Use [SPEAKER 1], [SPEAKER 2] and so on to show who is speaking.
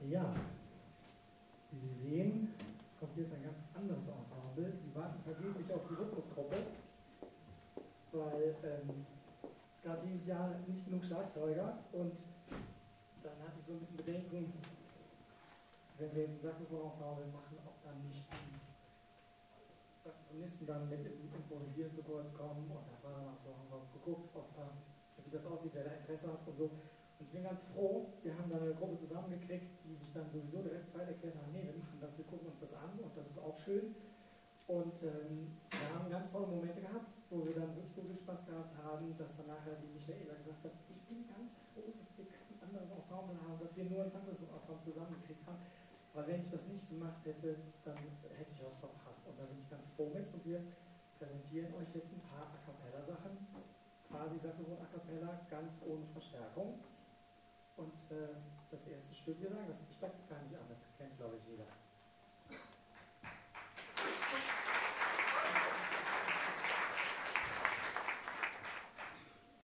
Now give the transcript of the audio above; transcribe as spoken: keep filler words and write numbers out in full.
[SPEAKER 1] Ja, wie Sie sehen, kommt jetzt ein ganz anderes Ensemble. Die warten vergeblich auf die Rhythmusgruppe, weil ähm, es gab dieses Jahr nicht genug Schlagzeuger und dann hatte ich so ein bisschen Bedenken, wenn wir jetzt ein Saxophon-Ensemble machen, ob dann nicht die Saxophonisten dann mit im Improvisieren zu kurz kommen, und das war dann auch so, haben wir geguckt, ob, äh, wie das aussieht, wer da Interesse hat und so. Und ich bin ganz froh, wir haben da eine Gruppe zusammengekriegt, die sich dann sowieso direkt bereit erklärt haben, nee, wir machen das, wir gucken uns das an und das ist auch schön. Und ähm, wir haben ganz tolle Momente gehabt, wo wir dann wirklich so viel Spaß gehabt haben, dass dann nachher die Michaela gesagt hat, ich bin ganz froh, dass wir kein anderes Ensemble haben, dass wir nur ein Saxophon-Ensemble zusammengekriegt haben. Weil wenn ich das nicht gemacht hätte, dann hätte ich was verpasst. Und da bin ich ganz froh mit. Und wir präsentieren euch jetzt ein paar A Cappella-Sachen. Quasi Saxophon A Cappella, ganz ohne Verstärkung. Und äh, das erste Stück, wir sagen das,